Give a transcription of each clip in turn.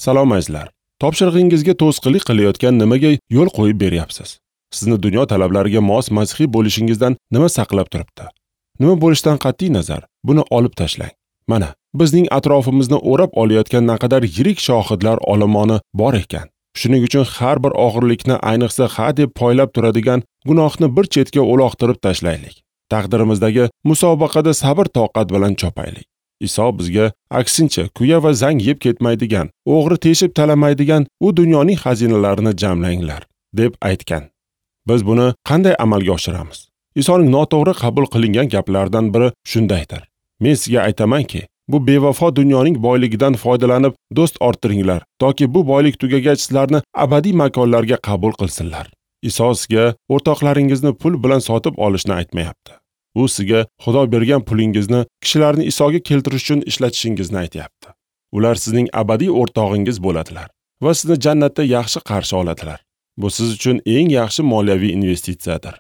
Salom azizlar. Topshirig'ingizga to'sqinlik qilayotgan nimaga yo'l qo'yib beryapsiz? Sizni dunyo talablariga mos masixiy bo'lishingizdan nima saqlab turibdi? Nima bo'lishdan qat'iy nazar, buni olib tashlang. Mana, bizning atrofimizni o'rab olayotgan naqadar yirik shohidlar olomoni bor ekan. Shuning uchun har bir og'irlikni, ayniqsa ha deb poylab turadigan gunohni bir chetga uloqtirib tashlaylik. Taqdirimizdagi musobaqada sabr toqat bilan chopaylik. Iso bizga aksincha kuya va zang yeb ketmaydigan, o'g'ri teshib talamaydigan u dunyoning xazinalarini jamlanglar deb aytgan. Biz buni qanday amalga oshiramiz? Isoning noto'g'ri qabul qilingan gaplaridan biri shundaydir. Men sizga aytamanki, bu bevafo dunyoning boyligidan foydalanib do'st orttiringlar, toki bu boylik tugagach sizlarni abadiy makonlarga qabul qilsinlar. Iso sizga o'rtoqlaringizni pul bilan sotib olishni aytmayapti. U sizga Xudo bergan pulingizni kishilarni Isoga keltirish uchun ishlatishingizni aytayapti. Ular sizning abadiy o'rtog'ingiz bo'ladilar va sizni jannatda yaxshi qarshi oladilar. Bu siz uchun eng yaxshi moliyaviy investitsiyadir.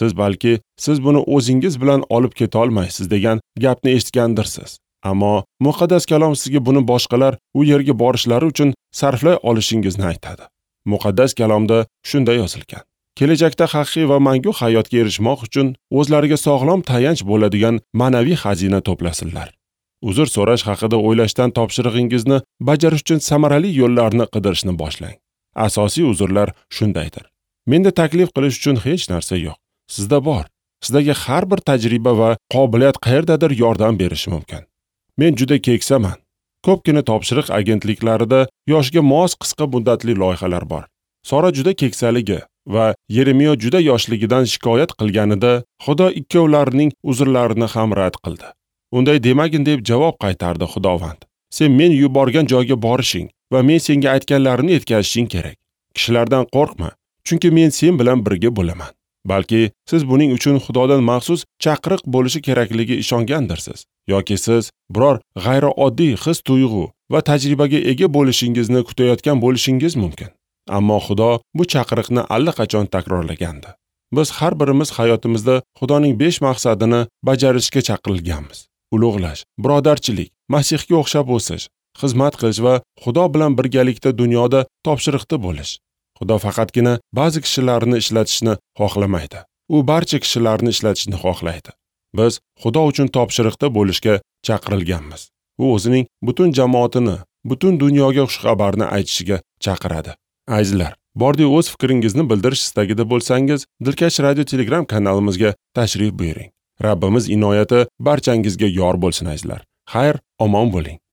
Siz buni o'zingiz bilan olib keta olmaysiz degan gapni eshitgandirsiz. Ammo muqaddas kalom sizga buni boshqalar u yerga borishlari uchun sarflay olishingizni aytadi. Muqaddas kalomda shunday yozilgan: kelajakda haqiqiy va mangu hayotga erishmoq uchun o'zlariga sog'lom tayanch bo'ladigan ma'naviy xazina to'plasinlar. Uzr so'rash haqida o'ylashdan topshirig'ingizni bajarish uchun samarali yo'llarni qidirishni boshlang. Asosiy uzrlar shundaydir: menda taklif qilish uchun hech narsa yo'q. Sizda bor. Sizdagi har bir tajriba va qobiliyat qayerdadir yordam berishi mumkin. Men juda keksaman. Ko'pgina topshiriq agentliklarida yoshga mos qisqa muddatli loyihalar bor. Sora juda keksaligi va Yeremiyo juda yoshligidan shikoyat qilganida Xudo ikkovlarining uzrlarini ham rad qildi. Unday demagin deb javob qaytardi Xudovand. Sen men yuborgan joyga borishing va men senga aytganlarimni yetkazishing kerak. Kishilardan qo'rqma, chunki men sen bilan birga bo'laman. Balki siz buning uchun Xudodan maxsus chaqiriq bo'lishi kerakligi ishongandirsiz. Yoki siz biror g'ayrioddiy his-tuyg'u va tajribaga ega bo'lishingizni kutayotgan bo'lishingiz mumkin. Ammo Xudo bu chaqiriqni allaqachon takrorlagandi. Biz har birimiz hayotimizda Xudoning 5 maqsadini bajarishga chaqirilganmiz. Ulug'lash, birodarchilik, Masihga o'xshab o'sish, xizmat qilish va Xudo bilan birgalikda dunyoda topshiriqda bo'lish. Xudo faqatgina ba'zi kishilarni ishlatishni xohlamaydi. U barcha kishilarni ishlatishni xohlaydi. Biz Xudo uchun topshiriqda bo'lishga chaqirilganmiz. U o'zining butun jamoatini, butun dunyoga xushxabarni aytishiga chaqiradi. Azizlar, bordi o'z fikringizni bildirish istagida bo'lsangiz, Dilkash radio Telegram kanalimizga tashrif buyuring. Rabbimiz inoyati barchangizga yor bo'lsin azizlar. Xayr, omon bo'ling.